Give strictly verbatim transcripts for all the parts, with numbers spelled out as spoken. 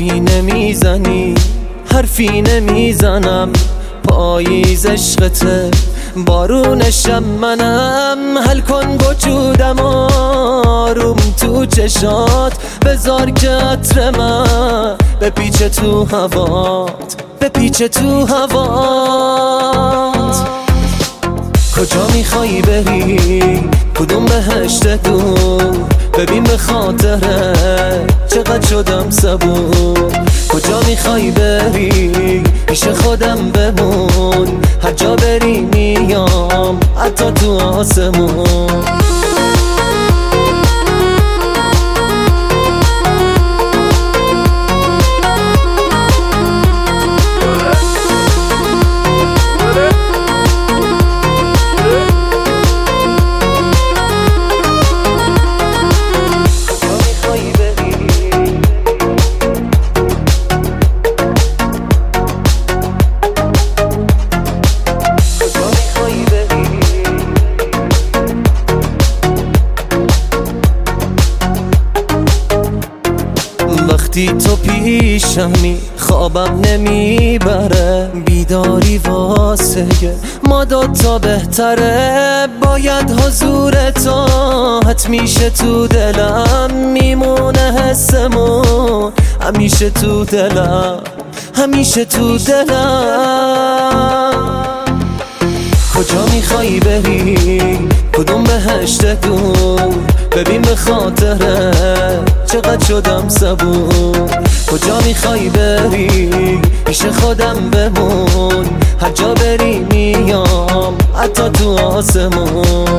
حرفی نمیزنی، حرفی نمیزنم. پاییز عشقته، بارونشم منم. حل کن وجودم آروم تو چشات، بذار که عطر من بپیچه تو هوات، بپیچه تو هوات. کجا میخوایی بری؟ کدوم بهشت دور؟ ببین به خاطره چقدر شدم صبور. کجا میخوایی بری؟ پیش خودم بمون، هر جا بری میام حتی تو آسمون. وقتی تو پیشمی خوابم نمیبره، بیداری واسه ما دوتا بهتره. باید حضور تو حتمیشه تو دلم، میمونه حسمون همیشه تو دلم، همیشه تو دلم. کجا میخوایی بری؟ کدوم بهشت دور؟ ببین به خاطره چقدر شدم صبور. کجا میخوایی بری؟ پیش خودم بمون، هر جا بری میام حتی تو آسمون.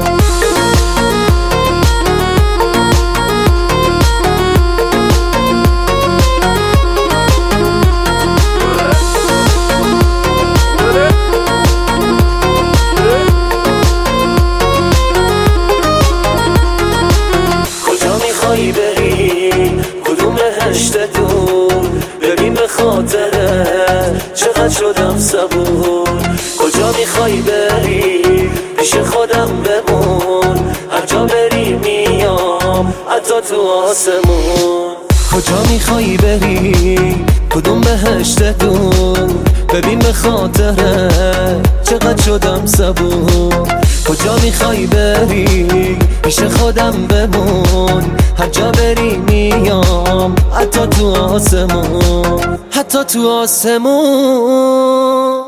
بری کدوم بهشت دور؟ ببین به خاطره چقدر شدم صبور. کجا میخوایی بری؟ پیش خودم بمون، هر جا بری میام حتی تو آسمون. کجا میخوایی بری؟ کدوم بهشت دور؟ ببین به خاطره چقدر شدم صبور. کجا میخوایی بری؟ پیش خودم بمون، هر جا بری میام حتی تو آسمون، حتی تو آسمون.